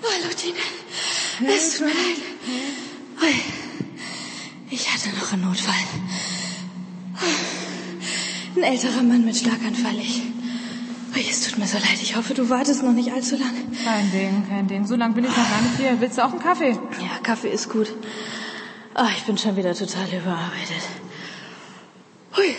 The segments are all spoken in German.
Hallo, Tine. Es tut mir leid. Ui. Ich hatte noch einen Notfall. Ein älterer Mann mit Schlaganfall. Ui, es tut mir so leid. Ich hoffe, du wartest noch nicht allzu lange. Kein Ding. So lange bin ich noch gar nicht hier. Willst du auch einen Kaffee? Ja, Kaffee ist gut. Oh, ich bin schon wieder total überarbeitet. Hui.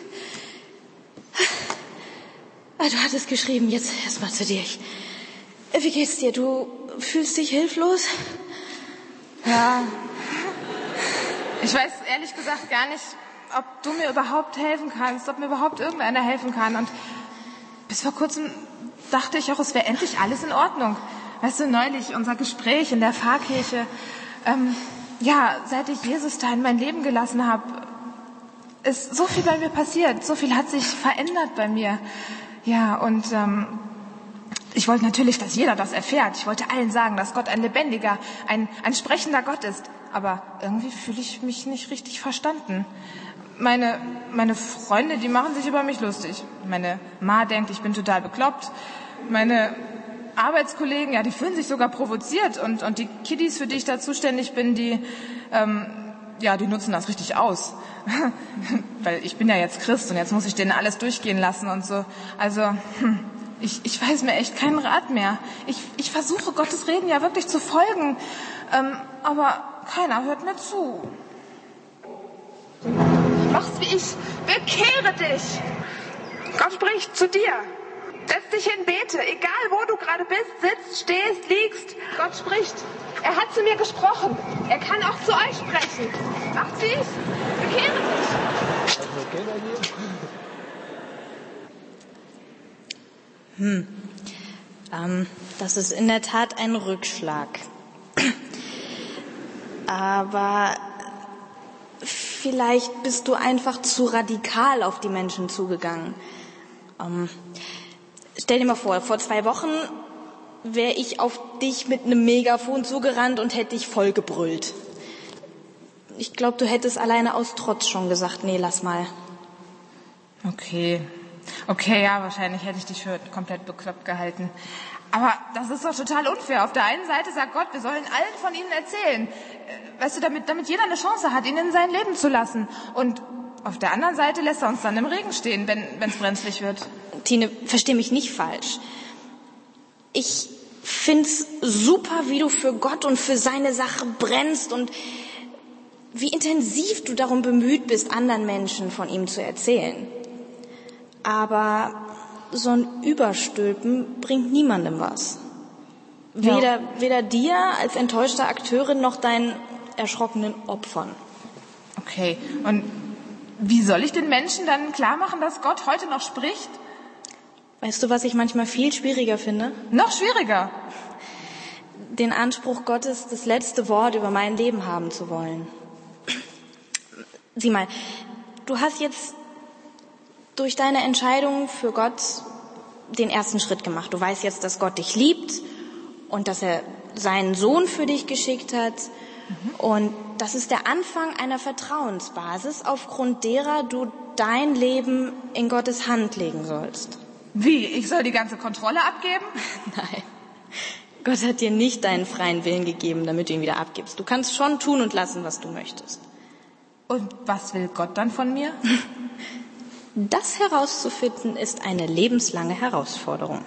Du hattest geschrieben, jetzt erstmal zu dir. Wie geht's dir? Du fühlst dich hilflos? Ja. Ich weiß ehrlich gesagt gar nicht, ob du mir überhaupt helfen kannst, ob mir überhaupt irgendeiner helfen kann. Und bis vor kurzem dachte ich auch, es wäre endlich alles in Ordnung. Weißt du, neulich unser Gespräch in der Pfarrkirche. Seit ich Jesus da in mein Leben gelassen habe, ist so viel bei mir passiert. So viel hat sich verändert bei mir. Ja, und ich wollte natürlich, dass jeder das erfährt. Ich wollte allen sagen, dass Gott ein lebendiger, ein sprechender Gott ist. Aber irgendwie fühle ich mich nicht richtig verstanden. Meine Freunde, die machen sich über mich lustig. Meine Ma denkt, ich bin total bekloppt. Meine Arbeitskollegen, ja, die fühlen sich sogar provoziert. Und die Kiddies, für die ich da zuständig bin, die nutzen das richtig aus. Weil ich bin ja jetzt Christ und jetzt muss ich denen alles durchgehen lassen und so. Also, ich weiß mir echt keinen Rat mehr. Ich versuche Gottes Reden ja wirklich zu folgen, aber keiner hört mir zu. Mach's wie ich, bekehre dich. Gott spricht zu dir. Setz dich hin, bete, egal wo du gerade bist, sitzt, stehst, liegst. Gott spricht. Er hat zu mir gesprochen. Er kann auch zu euch sprechen. Macht's wie ich, bekehre dich. Das ist in der Tat ein Rückschlag. Aber vielleicht bist du einfach zu radikal auf die Menschen zugegangen. Stell dir mal vor 2 Wochen wäre ich auf dich mit einem Megafon zugerannt und hätte dich voll gebrüllt. Ich glaube, du hättest alleine aus Trotz schon gesagt, nee, lass mal. Okay, ja, wahrscheinlich hätte ich dich für komplett bekloppt gehalten. Aber das ist doch total unfair. Auf der einen Seite sagt Gott, wir sollen allen von ihnen erzählen. Weißt du, damit jeder eine Chance hat, ihn in sein Leben zu lassen. Und auf der anderen Seite lässt er uns dann im Regen stehen, wenn es brenzlig wird. Tine, versteh mich nicht falsch. Ich find's super, wie du für Gott und für seine Sache brennst und wie intensiv du darum bemüht bist, anderen Menschen von ihm zu erzählen. Aber so ein Überstülpen bringt niemandem was. Weder dir als enttäuschter Akteurin noch deinen erschrockenen Opfern. Okay, und wie soll ich den Menschen dann klar machen, dass Gott heute noch spricht? Weißt du, was ich manchmal viel schwieriger finde? Noch schwieriger? Den Anspruch Gottes, das letzte Wort über mein Leben haben zu wollen. Sieh mal, du hast jetzt durch deine Entscheidung für Gott den ersten Schritt gemacht. Du weißt jetzt, dass Gott dich liebt und dass er seinen Sohn für dich geschickt hat. Und das ist der Anfang einer Vertrauensbasis, aufgrund derer du dein Leben in Gottes Hand legen sollst. Wie? Ich soll die ganze Kontrolle abgeben? Nein. Gott hat dir nicht deinen freien Willen gegeben, damit du ihn wieder abgibst. Du kannst schon tun und lassen, was du möchtest. Und was will Gott dann von mir? Das herauszufinden ist eine lebenslange Herausforderung.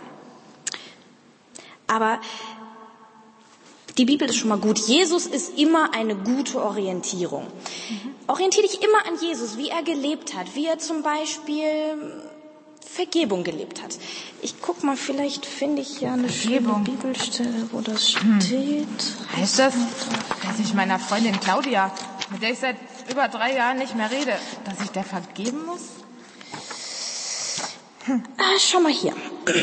Aber die Bibel ist schon mal gut. Jesus ist immer eine gute Orientierung. Orientiere dich immer an Jesus, wie er gelebt hat, wie er zum Beispiel Vergebung gelebt hat. Ich guck mal, vielleicht finde ich ja eine schöne Bibelstelle, wo das steht. Heißt das, dass ich meiner Freundin Claudia, mit der ich seit über 3 Jahren nicht mehr rede, dass ich der vergeben muss? Schau mal hier.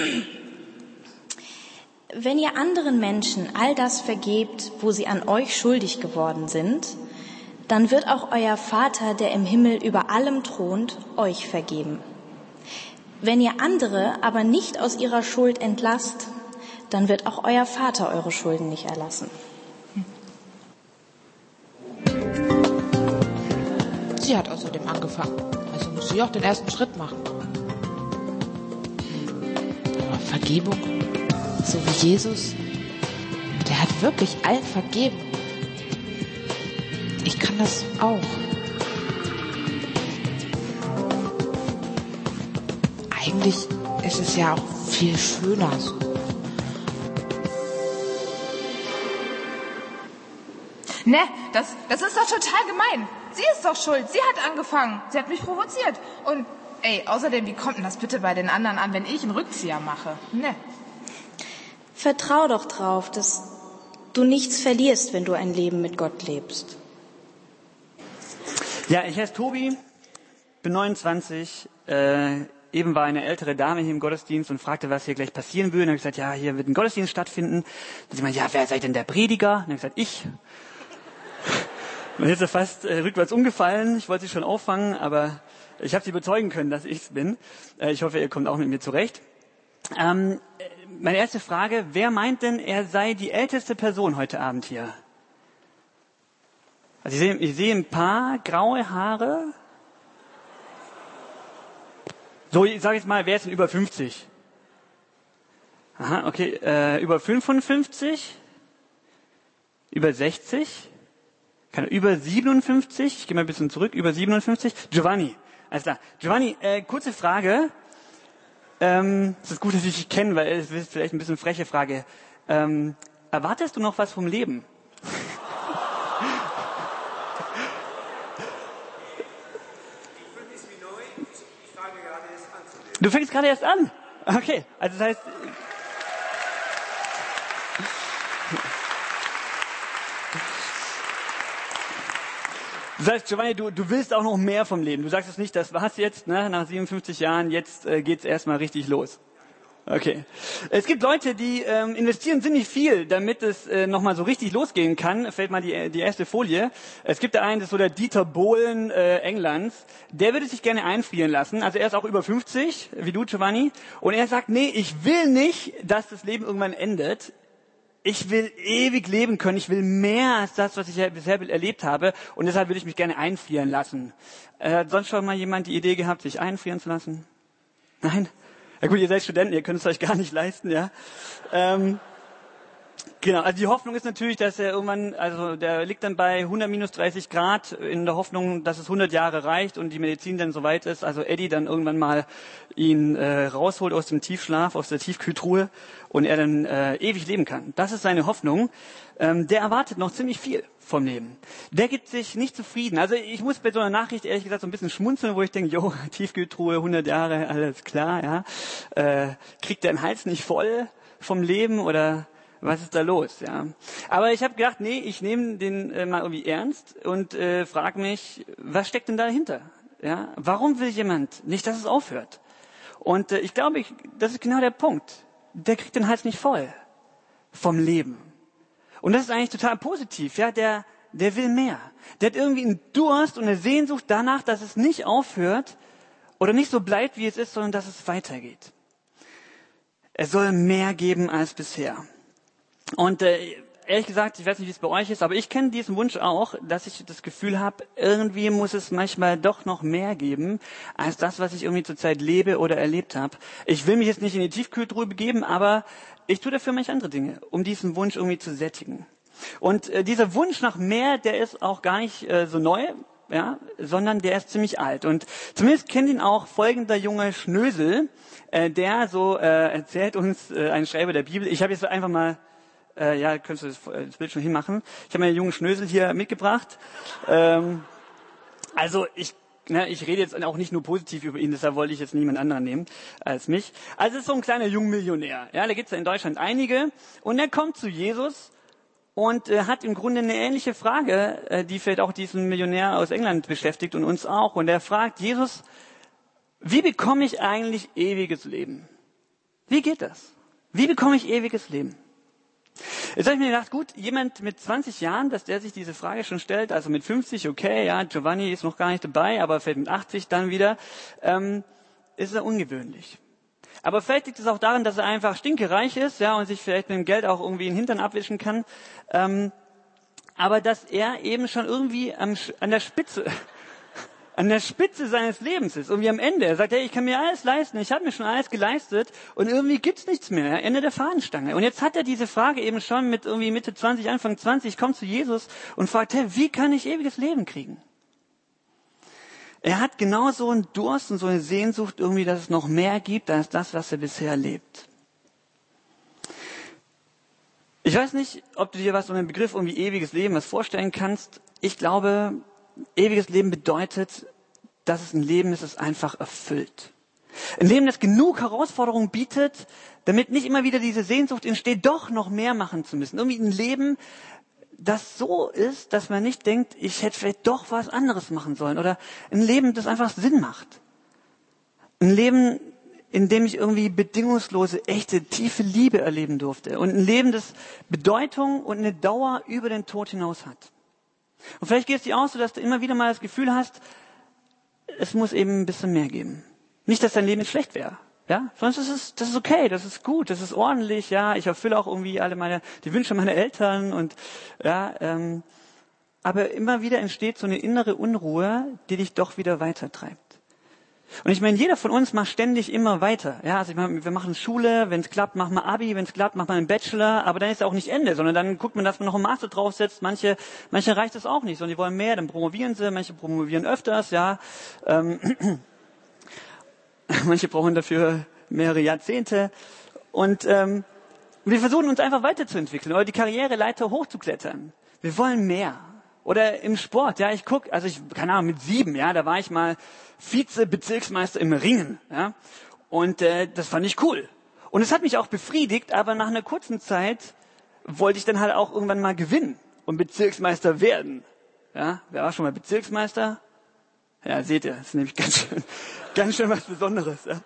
Wenn ihr anderen Menschen all das vergebt, wo sie an euch schuldig geworden sind, dann wird auch euer Vater, der im Himmel über allem thront, euch vergeben. Wenn ihr andere aber nicht aus ihrer Schuld entlasst, dann wird auch euer Vater eure Schulden nicht erlassen. Sie hat außerdem angefangen, also muss sie auch den ersten Schritt machen. Aber Vergebung, so wie Jesus, mit ist wirklich allen vergeben. Ich kann das auch. Eigentlich ist es ja auch viel schöner so. Ne, das ist doch total gemein. Sie ist doch schuld. Sie hat angefangen. Sie hat mich provoziert. Und, außerdem, wie kommt denn das bitte bei den anderen an, wenn ich einen Rückzieher mache? Ne. Vertrau doch drauf, dass du nichts verlierst, wenn du ein Leben mit Gott lebst. Ja, ich heiße Tobi, bin 29, eben war eine ältere Dame hier im Gottesdienst und fragte, was hier gleich passieren würde. Dann habe ich gesagt, ja, hier wird ein Gottesdienst stattfinden. Dann sie meinte, ja, wer seid denn der Prediger? Dann habe ich gesagt, ich. Man ist ja fast rückwärts umgefallen. Ich wollte sie schon auffangen, aber ich habe sie überzeugen können, dass ich es bin. Ich hoffe, ihr kommt auch mit mir zurecht. Meine erste Frage, wer meint denn, er sei die älteste Person heute Abend hier? Also ich sehe ein paar graue Haare. So, ich sage jetzt mal, wer ist denn über 50? Aha, okay. Über 55? Über 60? Über 57? Ich gehe mal ein bisschen zurück. Über 57? Giovanni. Alles klar. Giovanni, kurze Frage. Es ist gut, dass ich dich kenne, weil es ist vielleicht ein bisschen freche Frage. Erwartest du noch was vom Leben? Du fängst gerade erst an? Okay, also das heißt... Das heißt, Giovanni, du willst auch noch mehr vom Leben. Du sagst es nicht, das war's jetzt, ne? Nach 57 Jahren, jetzt geht's erstmal richtig los. Okay. Es gibt Leute, die investieren ziemlich viel, damit es nochmal so richtig losgehen kann. Fällt mal die erste Folie. Es gibt da einen, das ist so der Dieter Bohlen Englands. Der würde sich gerne einfrieren lassen. Also er ist auch über 50, wie du, Giovanni. Und er sagt, nee, ich will nicht, dass das Leben irgendwann endet. Ich will ewig leben können. Ich will mehr als das, was ich bisher erlebt habe. Und deshalb würde ich mich gerne einfrieren lassen. Hat sonst schon mal jemand die Idee gehabt, sich einfrieren zu lassen? Nein? Ja gut, ihr seid Studenten, ihr könnt es euch gar nicht leisten, ja. Genau, also die Hoffnung ist natürlich, dass er irgendwann, also der liegt dann bei 100 minus 30 Grad in der Hoffnung, dass es 100 Jahre reicht und die Medizin dann soweit ist, also Eddie dann irgendwann mal ihn rausholt aus dem Tiefschlaf, aus der Tiefkühltruhe und er dann ewig leben kann. Das ist seine Hoffnung. Der erwartet noch ziemlich viel vom Leben. Der gibt sich nicht zufrieden. Also ich muss bei so einer Nachricht ehrlich gesagt so ein bisschen schmunzeln, wo ich denke, jo, Tiefkühltruhe, 100 Jahre, alles klar, ja. Kriegt der den Hals nicht voll vom Leben oder was ist da los, ja? Aber ich habe gedacht, nee, ich nehme den mal irgendwie ernst und frage mich, was steckt denn dahinter? Ja? Warum will jemand nicht, dass es aufhört? Und ich glaube, das ist genau der Punkt. Der kriegt den Hals nicht voll vom Leben. Und das ist eigentlich total positiv, ja, der will mehr. Der hat irgendwie einen Durst und eine Sehnsucht danach, dass es nicht aufhört oder nicht so bleibt, wie es ist, sondern dass es weitergeht. Es soll mehr geben als bisher. Und ehrlich gesagt, ich weiß nicht, wie es bei euch ist, aber ich kenne diesen Wunsch auch, dass ich das Gefühl habe, irgendwie muss es manchmal doch noch mehr geben, als das, was ich irgendwie zurzeit lebe oder erlebt habe. Ich will mich jetzt nicht in die Tiefkühltruhe begeben, aber ich tue dafür manche andere Dinge, um diesen Wunsch irgendwie zu sättigen. Und dieser Wunsch nach mehr, der ist auch gar nicht so neu, ja, sondern der ist ziemlich alt. Und zumindest kennt ihn auch folgender junge Schnösel, der so erzählt uns ein Schreiber der Bibel. Ich habe jetzt einfach mal könntest du das Bild schon hinmachen. Ich habe meinen jungen Schnösel hier mitgebracht. Also ich rede jetzt auch nicht nur positiv über ihn, deshalb wollte ich jetzt niemand anderen nehmen als mich. Also es ist so ein kleiner Jungmillionär. Ja, da gibt es in Deutschland einige. Und er kommt zu Jesus und hat im Grunde eine ähnliche Frage, die vielleicht auch diesen Millionär aus England beschäftigt und uns auch. Und er fragt Jesus, wie bekomme ich eigentlich ewiges Leben? Wie geht das? Wie bekomme ich ewiges Leben? Jetzt habe ich mir gedacht, gut, jemand mit 20 Jahren, dass der sich diese Frage schon stellt, also mit 50, okay, ja, Giovanni ist noch gar nicht dabei, aber vielleicht mit 80 dann wieder, ist er ungewöhnlich. Aber vielleicht liegt es auch daran, dass er einfach stinkereich ist, ja, und sich vielleicht mit dem Geld auch irgendwie den Hintern abwischen kann, aber dass er eben schon irgendwie an der Spitze an der Spitze seines Lebens ist, irgendwie am Ende. Er sagt, hey, ich kann mir alles leisten, ich habe mir schon alles geleistet und irgendwie gibt's nichts mehr. Ende der Fahnenstange. Und jetzt hat er diese Frage eben schon mit irgendwie Mitte 20, Anfang 20, kommt zu Jesus und fragt, hey, wie kann ich ewiges Leben kriegen? Er hat genau so einen Durst und so eine Sehnsucht irgendwie, dass es noch mehr gibt als das, was er bisher erlebt. Ich weiß nicht, ob du dir was unter dem Begriff irgendwie ewiges Leben was vorstellen kannst. Ich glaube, ewiges Leben bedeutet, dass es ein Leben ist, das einfach erfüllt. Ein Leben, das genug Herausforderungen bietet, damit nicht immer wieder diese Sehnsucht entsteht, doch noch mehr machen zu müssen. Irgendwie ein Leben, das so ist, dass man nicht denkt, ich hätte vielleicht doch was anderes machen sollen. Oder ein Leben, das einfach Sinn macht. Ein Leben, in dem ich irgendwie bedingungslose, echte, tiefe Liebe erleben durfte. Und ein Leben, das Bedeutung und eine Dauer über den Tod hinaus hat. Und vielleicht geht es dir auch so, dass du immer wieder mal das Gefühl hast, es muss eben ein bisschen mehr geben. Nicht, dass dein Leben jetzt schlecht wäre, ja, sondern das ist okay, das ist gut, das ist ordentlich, ja, ich erfülle auch irgendwie die Wünsche meiner Eltern und ja, aber immer wieder entsteht so eine innere Unruhe, die dich doch wieder weitertreibt. Und ich meine, jeder von uns macht ständig immer weiter. Ja, also ich meine, wir machen Schule, wenn es klappt, machen wir Abi, wenn es klappt, macht man einen Bachelor, aber dann ist ja auch nicht Ende, sondern dann guckt man, dass man noch einen Master draufsetzt. Manche reicht das auch nicht, sondern die wollen mehr, dann promovieren sie, manche promovieren öfters, ja. Manche brauchen dafür mehrere Jahrzehnte. Und wir versuchen uns einfach weiterzuentwickeln oder die Karriereleiter hochzuklettern. Wir wollen mehr. Oder im Sport, ja, keine Ahnung, mit 7, ja, da war ich mal Vize-Bezirksmeister im Ringen, ja, und das fand ich cool. Und es hat mich auch befriedigt, aber nach einer kurzen Zeit wollte ich dann halt auch irgendwann mal gewinnen und Bezirksmeister werden. Ja, wer war schon mal Bezirksmeister? Ja, seht ihr, das ist nämlich ganz schön was Besonderes. Ja.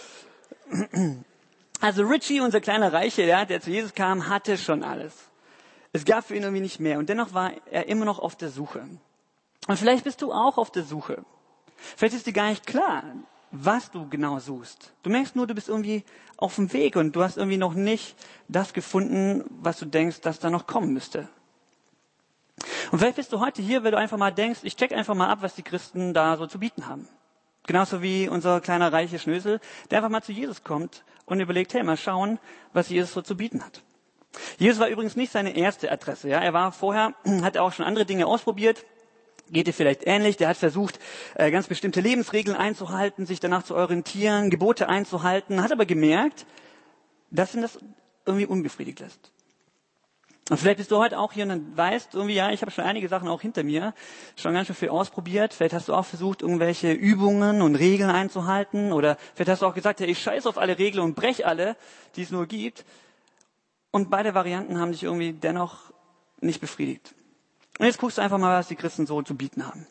Also Richie, unser kleiner Reiche, ja, der zu Jesus kam, hatte schon alles. Es gab für ihn irgendwie nicht mehr. Und dennoch war er immer noch auf der Suche. Und vielleicht bist du auch auf der Suche. Vielleicht ist dir gar nicht klar, was du genau suchst. Du merkst nur, du bist irgendwie auf dem Weg und du hast irgendwie noch nicht das gefunden, was du denkst, dass da noch kommen müsste. Und vielleicht bist du heute hier, weil du einfach mal denkst, ich check einfach mal ab, was die Christen da so zu bieten haben. Genauso wie unser kleiner reiche Schnösel, der einfach mal zu Jesus kommt und überlegt, hey, mal schauen, was Jesus so zu bieten hat. Jesus war übrigens nicht seine erste Adresse. Ja, er war vorher, hat auch schon andere Dinge ausprobiert. Geht dir vielleicht ähnlich. Der hat versucht, ganz bestimmte Lebensregeln einzuhalten, sich danach zu orientieren, Gebote einzuhalten, hat aber gemerkt, dass ihn das irgendwie unbefriedigt lässt. Und vielleicht bist du heute auch hier und weißt irgendwie, ja, ich habe schon einige Sachen auch hinter mir, schon ganz schön viel ausprobiert. Vielleicht hast du auch versucht, irgendwelche Übungen und Regeln einzuhalten. Oder vielleicht hast du auch gesagt, ja, ich scheiße auf alle Regeln und brech alle, die es nur gibt. Und beide Varianten haben dich irgendwie dennoch nicht befriedigt. Und jetzt guckst du einfach mal, was die Christen so zu bieten haben.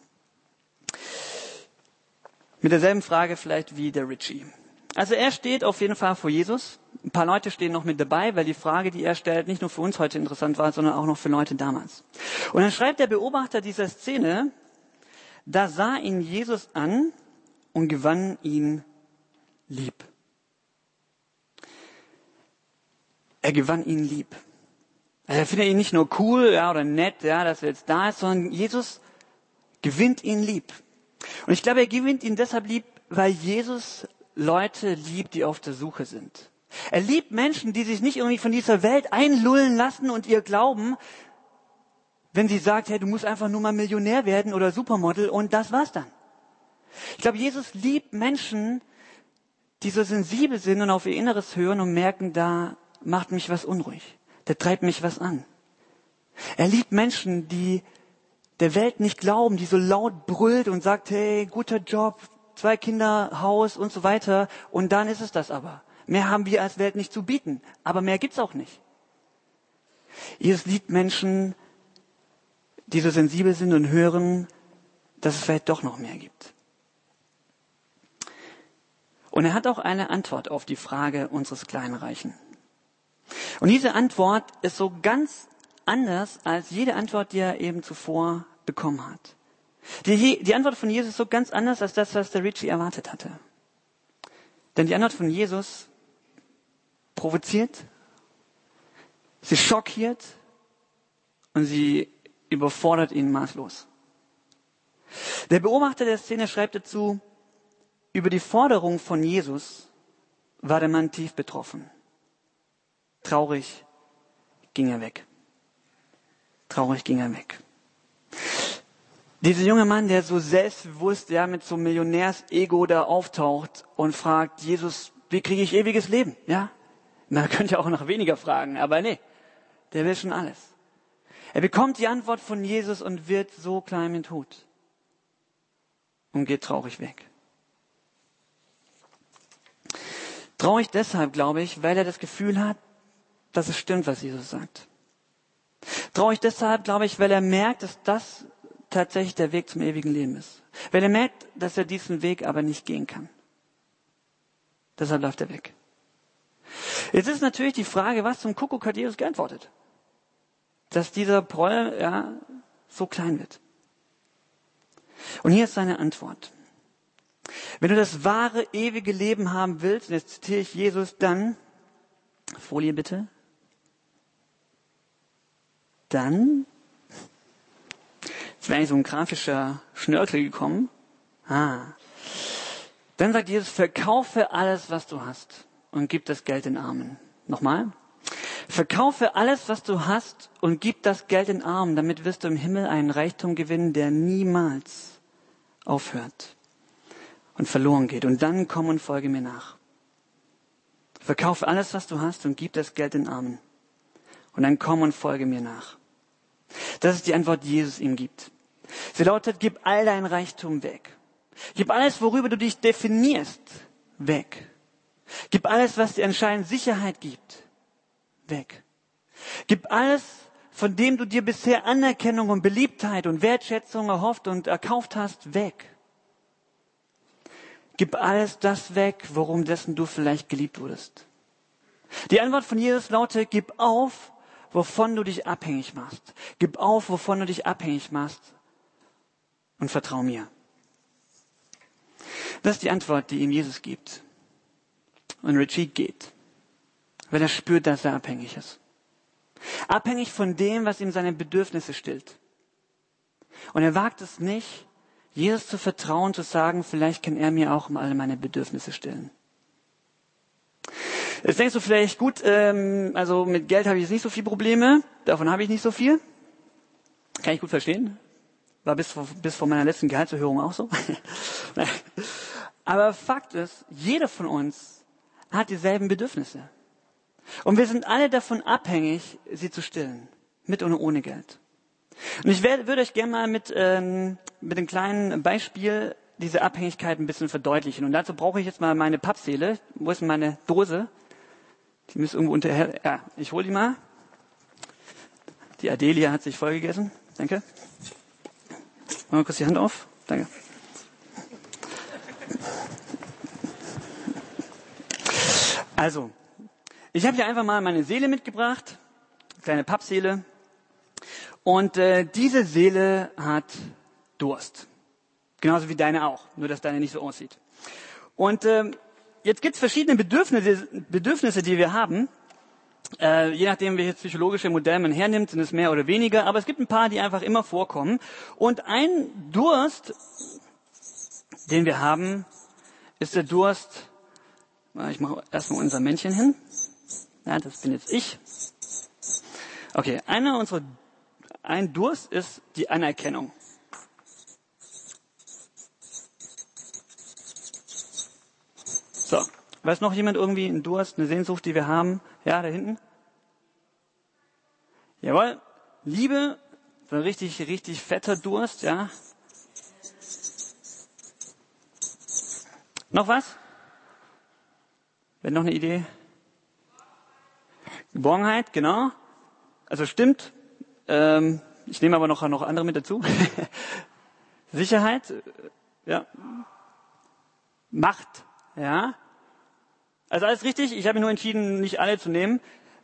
Mit derselben Frage vielleicht wie der Richie. Also er steht auf jeden Fall vor Jesus. Ein paar Leute stehen noch mit dabei, weil die Frage, die er stellt, nicht nur für uns heute interessant war, sondern auch noch für Leute damals. Und dann schreibt der Beobachter dieser Szene, da sah ihn Jesus an und gewann ihn lieb. Er gewann ihn lieb. Also er findet ihn nicht nur cool, ja, oder nett, ja, dass er jetzt da ist, sondern Jesus gewinnt ihn lieb. Und ich glaube, er gewinnt ihn deshalb lieb, weil Jesus Leute liebt, die auf der Suche sind. Er liebt Menschen, die sich nicht irgendwie von dieser Welt einlullen lassen und ihr glauben, wenn sie sagt, hey, du musst einfach nur mal Millionär werden oder Supermodel und das war's dann. Ich glaube, Jesus liebt Menschen, die so sensibel sind und auf ihr Inneres hören und merken, da macht mich was unruhig. Da treibt mich was an. Er liebt Menschen, die der Welt nicht glauben, die so laut brüllt und sagt, hey, guter Job, 2 Kinder, Haus und so weiter. Und dann ist es das aber. Mehr haben wir als Welt nicht zu bieten. Aber mehr gibt's auch nicht. Jesus liebt Menschen, die so sensibel sind und hören, dass es vielleicht doch noch mehr gibt. Und er hat auch eine Antwort auf die Frage unseres kleinen Reichen. Und diese Antwort ist so ganz anders als jede Antwort, die er eben zuvor bekommen hat. Die Antwort von Jesus ist so ganz anders als das, was der Richie erwartet hatte. Denn die Antwort von Jesus provoziert, sie schockiert und sie überfordert ihn maßlos. Der Beobachter der Szene schreibt dazu, über die Forderung von Jesus war der Mann tief betroffen. Traurig ging er weg. Traurig ging er weg. Dieser junge Mann, der so selbstbewusst, ja, mit so einem Millionärs-Ego da auftaucht und fragt, Jesus, wie kriege ich ewiges Leben? Ja? Man könnte ja auch noch weniger fragen, aber nee, der will schon alles. Er bekommt die Antwort von Jesus und wird so klein im Tod und geht traurig weg. Traurig deshalb, glaube ich, weil er das Gefühl hat, dass es stimmt, was Jesus sagt. Traurig deshalb, glaube ich, weil er merkt, dass das tatsächlich der Weg zum ewigen Leben ist. Weil er merkt, dass er diesen Weg aber nicht gehen kann. Deshalb läuft er weg. Jetzt ist natürlich die Frage, was zum Kuckuck hat Jesus geantwortet? Dass dieser Proll, ja, so klein wird. Und hier ist seine Antwort. Wenn du das wahre, ewige Leben haben willst, und jetzt zitiere ich Jesus, dann, Folie bitte, dann, jetzt wäre eigentlich so ein grafischer Schnörkel gekommen, dann sagt Jesus, verkaufe alles, was du hast und gib das Geld den Armen. Nochmal. Verkaufe alles, was du hast und gib das Geld den Armen, damit wirst du im Himmel einen Reichtum gewinnen, der niemals aufhört und verloren geht. Und dann komm und folge mir nach. Verkaufe alles, was du hast und gib das Geld den Armen. Und dann komm und folge mir nach. Das ist die Antwort, die Jesus ihm gibt. Sie lautet, gib all dein Reichtum weg. Gib alles, worüber du dich definierst, weg. Gib alles, was dir anscheinend Sicherheit gibt, weg. Gib alles, von dem du dir bisher Anerkennung und Beliebtheit und Wertschätzung erhofft und erkauft hast, weg. Gib alles das weg, worum dessen du vielleicht geliebt wurdest. Die Antwort von Jesus lautet, gib auf, wovon du dich abhängig machst. Gib auf, wovon du dich abhängig machst und vertrau mir. Das ist die Antwort, die ihm Jesus gibt. Und Richie geht, weil er spürt, dass er abhängig ist. Abhängig von dem, was ihm seine Bedürfnisse stillt. Und er wagt es nicht, Jesus zu vertrauen, zu sagen, vielleicht kann er mir auch alle meine Bedürfnisse stillen. Jetzt denkst du vielleicht, gut, also mit Geld habe ich jetzt nicht so viele Probleme, davon habe ich nicht so viel. Kann ich gut verstehen. War bis vor meiner letzten Gehaltserhöhung auch so. Aber Fakt ist, jeder von uns hat dieselben Bedürfnisse. Und wir sind alle davon abhängig, sie zu stillen. Mit oder ohne Geld. Und ich würde euch gerne mal mit einem kleinen Beispiel diese Abhängigkeit ein bisschen verdeutlichen. Und dazu brauche ich jetzt mal meine Pappseele. Wo ist denn meine Dose? Die müsste irgendwo unterher. Ja, ich hole die mal. Die Adelia hat sich vollgegessen. Danke. Mal kurz die Hand auf. Danke. Also, ich habe hier einfach mal meine Seele mitgebracht. Kleine Pappseele. Und diese Seele hat Durst. Genauso wie deine auch. Nur, dass deine nicht so aussieht. Und jetzt gibt es verschiedene Bedürfnisse, die wir haben. Je nachdem, welches psychologische Modell man hernimmt, sind es mehr oder weniger. Aber es gibt ein paar, die einfach immer vorkommen. Und ein Durst, den wir haben, ist der Durst. Ich mache erstmal unser Männchen hin. Ja, das bin jetzt ich. Okay, ein Durst ist die Anerkennung. So, weiß noch jemand irgendwie einen Durst, eine Sehnsucht, die wir haben? Ja, da hinten? Jawohl, Liebe, so ein richtig, richtig fetter Durst, ja. Noch was? Wer noch eine Idee? Geborgenheit, genau. Also stimmt. Ich nehme aber noch andere mit dazu. Sicherheit, ja. Macht, ja. Also alles richtig. Ich habe mich nur entschieden, nicht alle zu nehmen.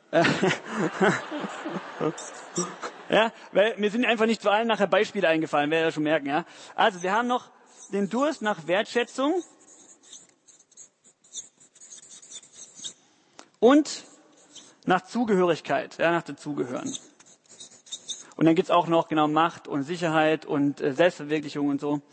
Ja, weil mir sind einfach nicht zu allen nachher Beispiele eingefallen, werdet ihr schon merken, ja. Also wir haben noch den Durst nach Wertschätzung und nach Zugehörigkeit, ja, nach dazugehören. Und dann gibt's auch noch genau Macht und Sicherheit und Selbstverwirklichung und so.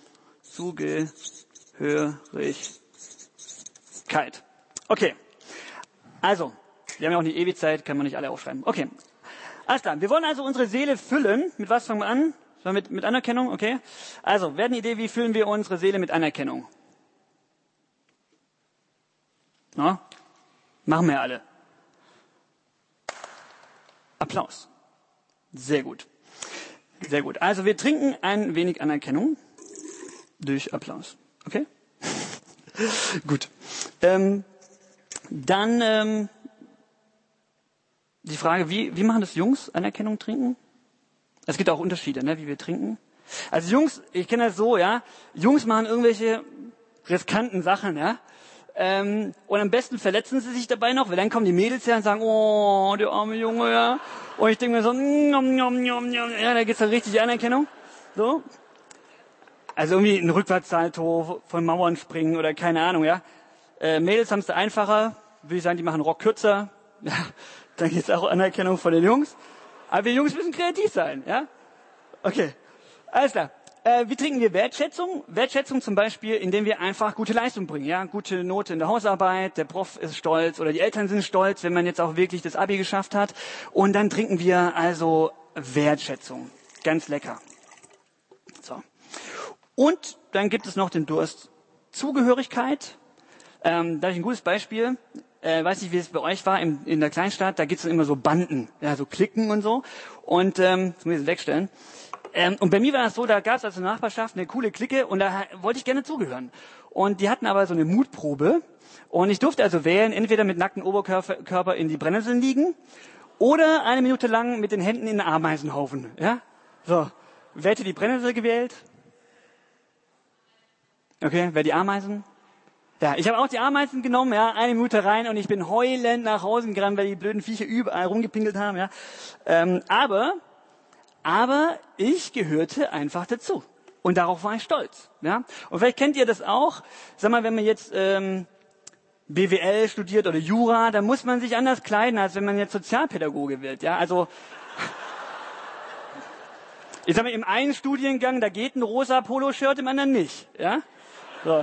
Zugehörigkeit. Okay, also, wir haben ja auch die Ewigkeit, kann man nicht alle aufschreiben. Okay, alles klar. Wir wollen also unsere Seele füllen. Mit was fangen wir an? Mit Anerkennung, okay. Also, wer hat eine Idee, wie füllen wir unsere Seele mit Anerkennung? Na? Machen wir alle. Applaus. Sehr gut. Sehr gut. Also wir trinken ein wenig Anerkennung durch Applaus. Okay? Gut. Dann die Frage, wie machen das Jungs, Anerkennung trinken? Es gibt auch Unterschiede, ne, wie wir trinken. Also Jungs, ich kenne das so, ja. Jungs machen irgendwelche riskanten Sachen, ja. Und am besten verletzen sie sich dabei noch, weil dann kommen die Mädels her und sagen, oh, der arme Junge, ja. Und ich denke mir so, ja, da geht's dann richtig Anerkennung. So. Also irgendwie ein Rückwärtssalto von Mauern springen oder keine Ahnung, ja. Mädels haben es da einfacher, würde ich sagen, die machen Rock kürzer. Ja, dann geht's auch Anerkennung von den Jungs. Aber wir Jungs müssen kreativ sein, ja. Okay, alles klar. Wie trinken wir Wertschätzung? Wertschätzung zum Beispiel, indem wir einfach gute Leistung bringen, ja, gute Note in der Hausarbeit, der Prof ist stolz oder die Eltern sind stolz, wenn man jetzt auch wirklich das Abi geschafft hat. Und dann trinken wir also Wertschätzung. Ganz lecker. So. Und dann gibt es noch den Durst Zugehörigkeit. Da habe ich ein gutes Beispiel. Weiß nicht, wie es bei euch war in der Kleinstadt. Da gibt es dann immer so Banden, ja, so Cliquen und so. Und das muss ich jetzt wegstellen. Und bei mir war das so, da gab es also in der Nachbarschaft eine coole Clique und da wollte ich gerne zugehören. Und die hatten aber so eine Mutprobe und ich durfte also wählen, entweder mit nacktem Oberkörper in die Brennnesseln liegen oder 1 Minute lang mit den Händen in den Ameisenhaufen. Ja? So, wer hätte die Brennnessel gewählt? Okay, wer die Ameisen? Ja, ich habe auch die Ameisen genommen, ja, 1 Minute rein und ich bin heulend nach Hause gerannt, weil die blöden Viecher überall rumgepinkelt haben. Ja. Aber ich gehörte einfach dazu. Und darauf war ich stolz. Ja? Und vielleicht kennt ihr das auch. Sag mal, wenn man jetzt BWL studiert oder Jura, dann muss man sich anders kleiden, als wenn man jetzt Sozialpädagoge wird. Ja? Also, ich sag mal, im einen Studiengang, da geht ein rosa Poloshirt, im anderen nicht. Ja? So.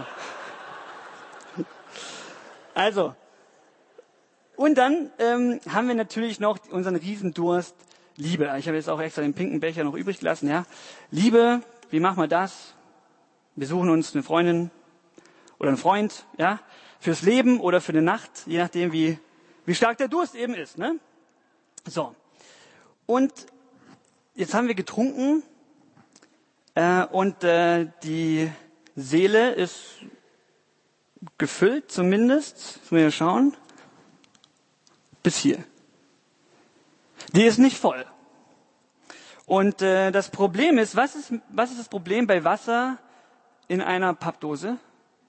Also, und dann haben wir natürlich noch unseren Riesendurst Liebe. Ich habe jetzt auch extra den pinken Becher noch übrig gelassen. Ja, Liebe, wie machen wir das? Wir suchen uns eine Freundin oder einen Freund, ja, fürs Leben oder für eine Nacht, je nachdem, wie stark der Durst eben ist. Ne? So, und jetzt haben wir getrunken und die Seele ist gefüllt zumindest. Müssen wir ja schauen. Bis hier. Die ist nicht voll. Und das Problem ist, was ist das Problem bei Wasser in einer Pappdose?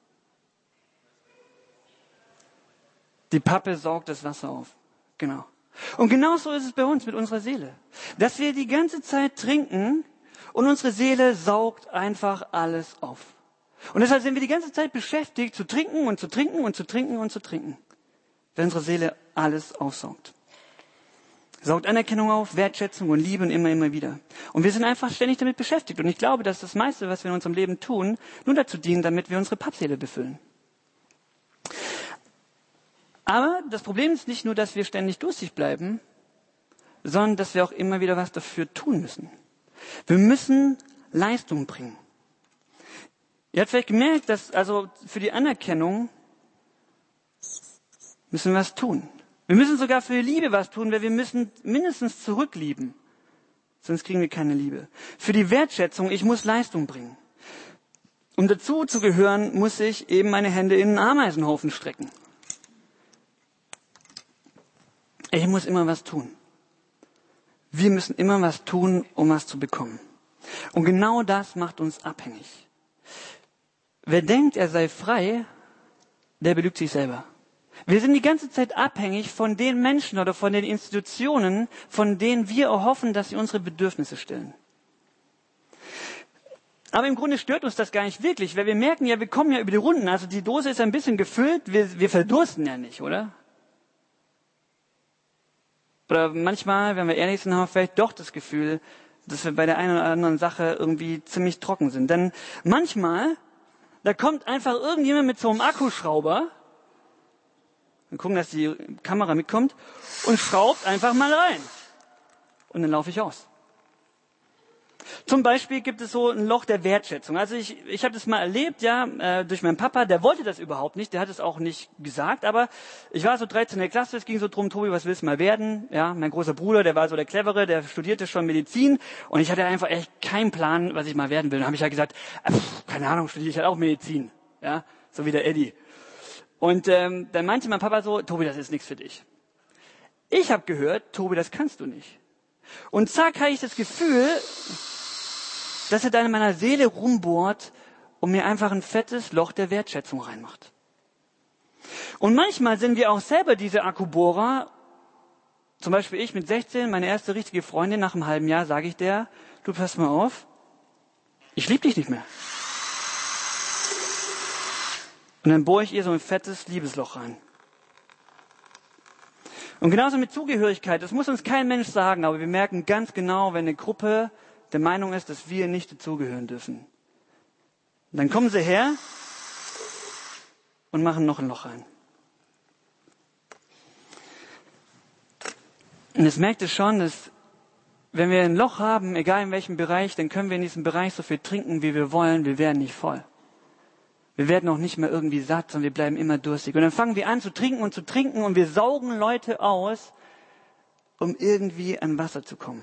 Die Pappe saugt das Wasser auf. Genau. Und genauso ist es bei uns mit unserer Seele. Dass wir die ganze Zeit trinken und unsere Seele saugt einfach alles auf. Und deshalb sind wir die ganze Zeit beschäftigt, zu trinken und zu trinken und zu trinken und zu trinken. Wenn unsere Seele alles aufsaugt. Saugt Anerkennung auf, Wertschätzung und Liebe und immer wieder. Und wir sind einfach ständig damit beschäftigt. Und ich glaube, dass das meiste, was wir in unserem Leben tun, nur dazu dient, damit wir unsere Pappseele befüllen. Aber das Problem ist nicht nur, dass wir ständig durstig bleiben, sondern dass wir auch immer wieder was dafür tun müssen. Wir müssen Leistung bringen. Ihr habt vielleicht gemerkt, dass also für die Anerkennung müssen wir was tun. Wir müssen sogar für die Liebe was tun, weil wir müssen mindestens zurücklieben. Sonst kriegen wir keine Liebe. Für die Wertschätzung, ich muss Leistung bringen. Um dazu zu gehören, muss ich eben meine Hände in einen Ameisenhaufen strecken. Ich muss immer was tun. Wir müssen immer was tun, um was zu bekommen. Und genau das macht uns abhängig. Wer denkt, er sei frei, der belügt sich selber. Wir sind die ganze Zeit abhängig von den Menschen oder von den Institutionen, von denen wir erhoffen, dass sie unsere Bedürfnisse stillen. Aber im Grunde stört uns das gar nicht wirklich, weil wir merken ja, wir kommen ja über die Runden. Also die Dose ist ein bisschen gefüllt, wir verdursten ja nicht, oder? Oder manchmal, wenn wir ehrlich sind, haben wir vielleicht doch das Gefühl, dass wir bei der einen oder anderen Sache irgendwie ziemlich trocken sind. Denn manchmal, da kommt einfach irgendjemand mit so einem Akkuschrauber, wir gucken, dass die Kamera mitkommt, und schraubt einfach mal rein. Und dann laufe ich aus. Zum Beispiel gibt es so ein Loch der Wertschätzung. Also ich habe das mal erlebt, durch meinen Papa, der wollte das überhaupt nicht, der hat es auch nicht gesagt, aber ich war so 13 in der Klasse, es ging so drum, Tobi, was willst du mal werden? Ja, mein großer Bruder, der war so der Clevere, der studierte schon Medizin und ich hatte einfach echt keinen Plan, was ich mal werden will. Dann habe ich halt gesagt, keine Ahnung, studiere ich halt auch Medizin, ja, so wie der Eddie. Und dann meinte mein Papa so, Tobi, das ist nichts für dich. Ich habe gehört, Tobi, das kannst du nicht. Und zack, habe ich das Gefühl, dass er dann in meiner Seele rumbohrt und mir einfach ein fettes Loch der Wertschätzung reinmacht. Und manchmal sind wir auch selber diese Akkubohrer. Zum Beispiel ich mit 16, meine erste richtige Freundin, nach einem halben Jahr sage ich der, du pass mal auf, ich liebe dich nicht mehr. Und dann bohre ich ihr so ein fettes Liebesloch rein. Und genauso mit Zugehörigkeit, das muss uns kein Mensch sagen, aber wir merken ganz genau, wenn eine Gruppe der Meinung ist, dass wir nicht dazugehören dürfen. Und dann kommen sie her und machen noch ein Loch rein. Und jetzt merkt ihr schon, dass wenn wir ein Loch haben, egal in welchem Bereich, dann können wir in diesem Bereich so viel trinken, wie wir wollen, wir werden nicht voll. Wir werden auch nicht mehr irgendwie satt, sondern wir bleiben immer durstig. Und dann fangen wir an zu trinken und wir saugen Leute aus, um irgendwie an Wasser zu kommen.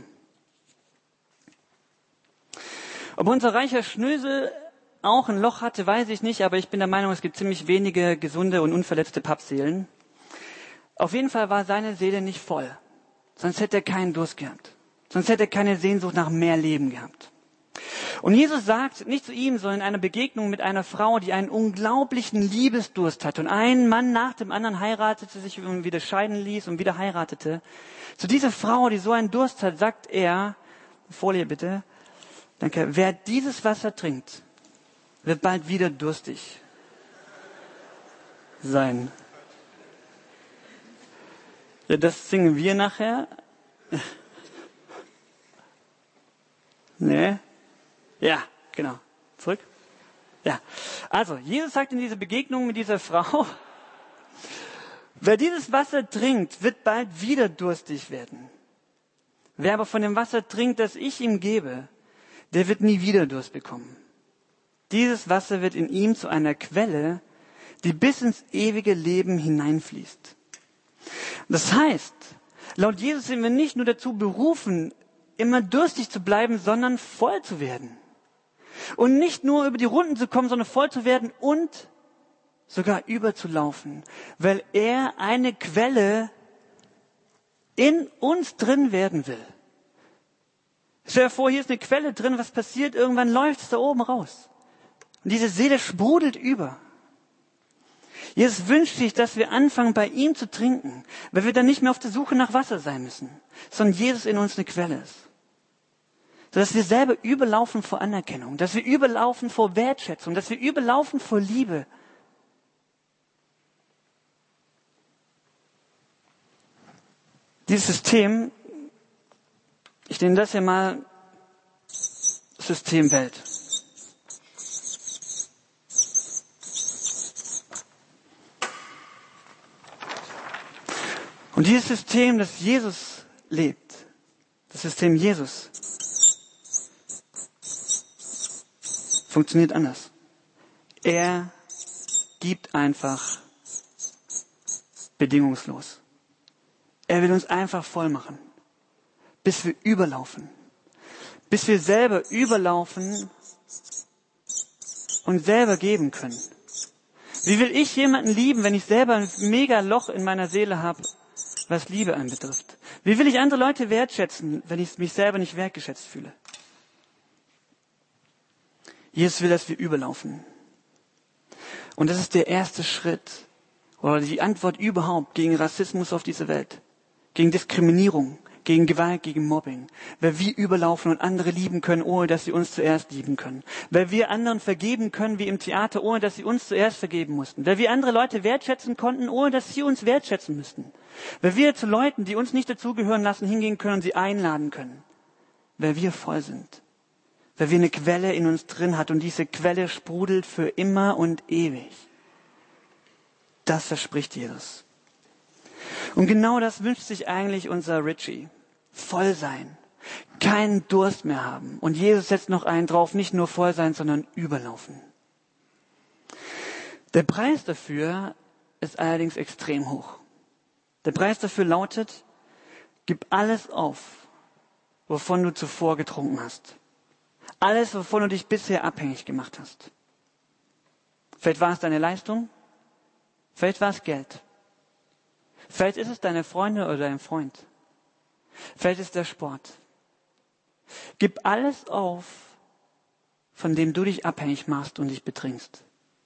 Ob unser reicher Schnösel auch ein Loch hatte, weiß ich nicht, aber ich bin der Meinung, es gibt ziemlich wenige gesunde und unverletzte Pappseelen. Auf jeden Fall war seine Seele nicht voll. Sonst hätte er keinen Durst gehabt. Sonst hätte er keine Sehnsucht nach mehr Leben gehabt. Und Jesus sagt, nicht zu ihm, sondern in einer Begegnung mit einer Frau, die einen unglaublichen Liebesdurst hatte und einen Mann nach dem anderen heiratete, sich wieder scheiden ließ und wieder heiratete. Zu dieser Frau, die so einen Durst hat, sagt er, Folie bitte, danke, wer dieses Wasser trinkt, wird bald wieder durstig sein. Ja, das singen wir nachher. Nee. Ja, genau. Zurück. Ja. Also, Jesus sagt in dieser Begegnung mit dieser Frau, wer dieses Wasser trinkt, wird bald wieder durstig werden. Wer aber von dem Wasser trinkt, das ich ihm gebe, der wird nie wieder Durst bekommen. Dieses Wasser wird in ihm zu einer Quelle, die bis ins ewige Leben hineinfließt. Das heißt, laut Jesus sind wir nicht nur dazu berufen, immer durstig zu bleiben, sondern voll zu werden. Und nicht nur über die Runden zu kommen, sondern voll zu werden und sogar überzulaufen, weil er eine Quelle in uns drin werden will. Stell dir vor, hier ist eine Quelle drin, was passiert? Irgendwann läuft es da oben raus. Und diese Seele sprudelt über. Jesus wünscht sich, dass wir anfangen, bei ihm zu trinken, weil wir dann nicht mehr auf der Suche nach Wasser sein müssen, sondern Jesus in uns eine Quelle ist. Sodass wir selber überlaufen vor Anerkennung, dass wir überlaufen vor Wertschätzung, dass wir überlaufen vor Liebe. Dieses System, ich nenne das ja mal System Welt. Und dieses System, das Jesus lebt, das System Jesus, funktioniert anders. Er gibt einfach bedingungslos. Er will uns einfach voll machen, bis wir überlaufen, bis wir selber überlaufen und selber geben können. Wie will ich jemanden lieben, wenn ich selber ein mega Loch in meiner Seele habe, was Liebe anbetrifft? Wie will ich andere Leute wertschätzen, wenn ich mich selber nicht wertgeschätzt fühle? Jesus will, dass wir überlaufen. Und das ist der erste Schritt oder die Antwort überhaupt gegen Rassismus auf dieser Welt, gegen Diskriminierung, gegen Gewalt, gegen Mobbing. Weil wir überlaufen und andere lieben können, ohne dass sie uns zuerst lieben können. Weil wir anderen vergeben können, wie im Theater, ohne dass sie uns zuerst vergeben mussten. Weil wir andere Leute wertschätzen konnten, ohne dass sie uns wertschätzen müssten. Weil wir zu Leuten, die uns nicht dazugehören lassen, hingehen können und sie einladen können. weil wir voll sind. Weil wir eine Quelle in uns drin hat und diese Quelle sprudelt für immer und ewig. Das verspricht Jesus. Und genau das wünscht sich eigentlich unser Richie. Voll sein. Keinen Durst mehr haben. Und Jesus setzt noch einen drauf, nicht nur voll sein, sondern überlaufen. Der Preis dafür ist allerdings extrem hoch. Der Preis dafür lautet, gib alles auf, wovon du zuvor getrunken hast. Alles, wovon du dich bisher abhängig gemacht hast. Vielleicht war es deine Leistung, vielleicht war es Geld. Vielleicht ist es deine Freundin oder dein Freund. Vielleicht ist es der Sport. Gib alles auf, von dem du dich abhängig machst und dich betrinkst.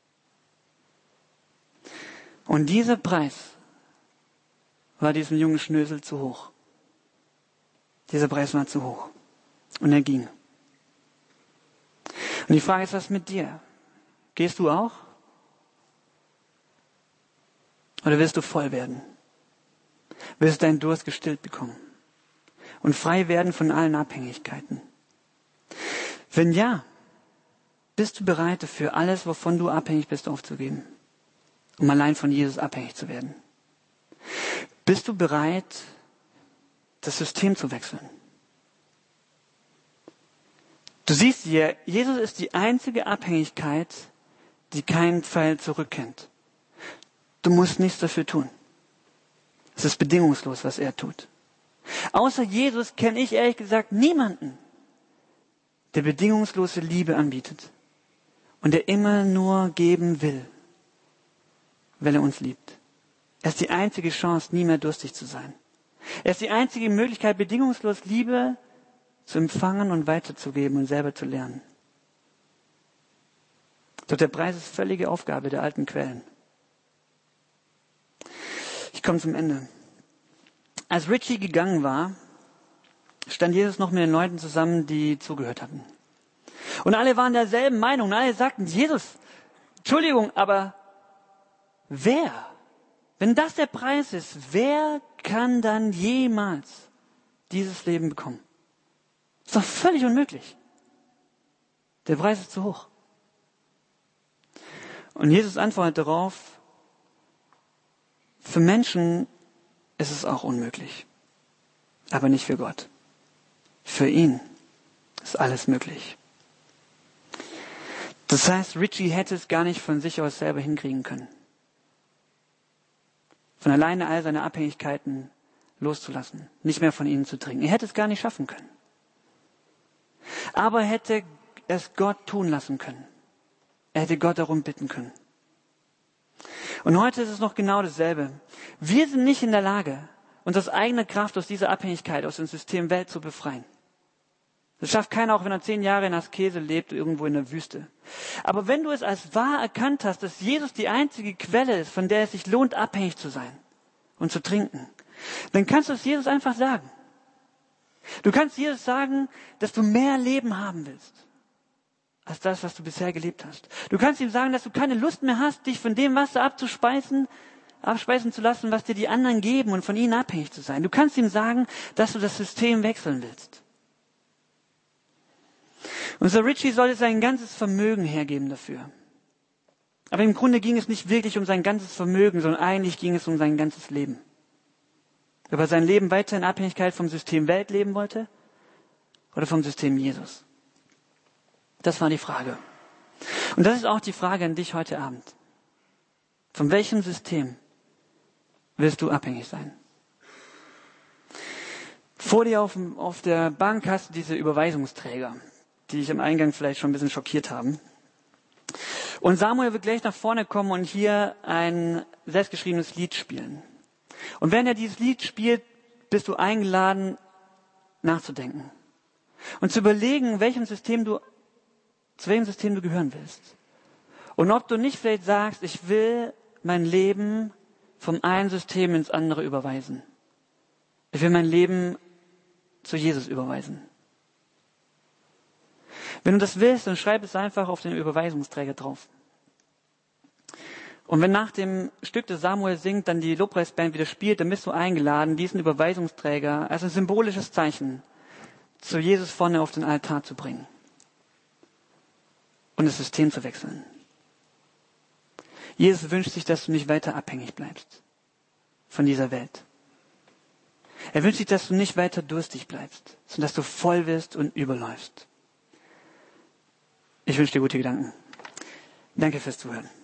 Und dieser Preis war diesem jungen Schnösel zu hoch. Dieser Preis war zu hoch. Und er ging. Und die Frage ist, was mit dir? Gehst du auch? Oder willst du voll werden? Willst du deinen Durst gestillt bekommen? Und frei werden von allen Abhängigkeiten? Wenn ja, bist du bereit dafür, alles, wovon du abhängig bist, aufzugeben? Um allein von Jesus abhängig zu werden? Bist du bereit, das System zu wechseln? Du siehst hier, Jesus ist die einzige Abhängigkeit, die keinen Pfeil zurückkennt. Du musst nichts dafür tun. Es ist bedingungslos, was er tut. Außer Jesus kenne ich ehrlich gesagt niemanden, der bedingungslose Liebe anbietet und der immer nur geben will, weil er uns liebt. Er ist die einzige Chance, nie mehr durstig zu sein. Er ist die einzige Möglichkeit, bedingungslos Liebe zu empfangen und weiterzugeben und selber zu lernen. Doch der Preis ist völlige Aufgabe der alten Quellen. Ich komme zum Ende. Als Richie gegangen war, stand Jesus noch mit den Leuten zusammen, die zugehört hatten. Und alle waren derselben Meinung. Und alle sagten, Jesus, Entschuldigung, aber wer? Wenn das der Preis ist, wer kann dann jemals dieses Leben bekommen? Ist doch völlig unmöglich. Der Preis ist zu hoch. Und Jesus antwortet darauf, für Menschen ist es auch unmöglich, aber nicht für Gott. Für ihn ist alles möglich. Das heißt, Richie hätte es gar nicht von sich aus selber hinkriegen können. Von alleine all seine Abhängigkeiten loszulassen, nicht mehr von ihnen zu trinken. Er hätte es gar nicht schaffen können. Aber er hätte es Gott tun lassen können. Er hätte Gott darum bitten können. Und heute ist es noch genau dasselbe. Wir sind nicht in der Lage, uns aus eigener Kraft aus dieser Abhängigkeit, aus dem System Welt zu befreien. Das schafft keiner, auch wenn er 10 Jahre in Askese lebt, irgendwo in der Wüste. Aber wenn du es als wahr erkannt hast, dass Jesus die einzige Quelle ist, von der es sich lohnt, abhängig zu sein und zu trinken, dann kannst du es Jesus einfach sagen. Du kannst Jesus sagen, dass du mehr Leben haben willst, als das, was du bisher gelebt hast. Du kannst ihm sagen, dass du keine Lust mehr hast, dich von dem Wasser abspeisen zu lassen, was dir die anderen geben und von ihnen abhängig zu sein. Du kannst ihm sagen, dass du das System wechseln willst. Unser Richie sollte sein ganzes Vermögen hergeben dafür. Aber im Grunde ging es nicht wirklich um sein ganzes Vermögen, sondern eigentlich ging es um sein ganzes Leben. Ob er sein Leben weiter in Abhängigkeit vom System Welt leben wollte oder vom System Jesus. Das war die Frage. Und das ist auch die Frage an dich heute Abend. Von welchem System willst du abhängig sein? Vor dir auf der Bank hast du diese Überweisungsträger, die dich am Eingang vielleicht schon ein bisschen schockiert haben. Und Samuel wird gleich nach vorne kommen und hier ein selbstgeschriebenes Lied spielen. Und wenn er dieses Lied spielt, bist du eingeladen, nachzudenken. Und zu überlegen, zu welchem System du gehören willst. Und ob du nicht vielleicht sagst, ich will mein Leben vom einen System ins andere überweisen. Ich will mein Leben zu Jesus überweisen. Wenn du das willst, dann schreib es einfach auf den Überweisungsträger drauf. Und wenn nach dem Stück, das Samuel singt, dann die Lobpreisband wieder spielt, dann bist du eingeladen, diesen Überweisungsträger als ein symbolisches Zeichen zu Jesus vorne auf den Altar zu bringen und das System zu wechseln. Jesus wünscht sich, dass du nicht weiter abhängig bleibst von dieser Welt. Er wünscht sich, dass du nicht weiter durstig bleibst, sondern dass du voll wirst und überläufst. Ich wünsche dir gute Gedanken. Danke fürs Zuhören.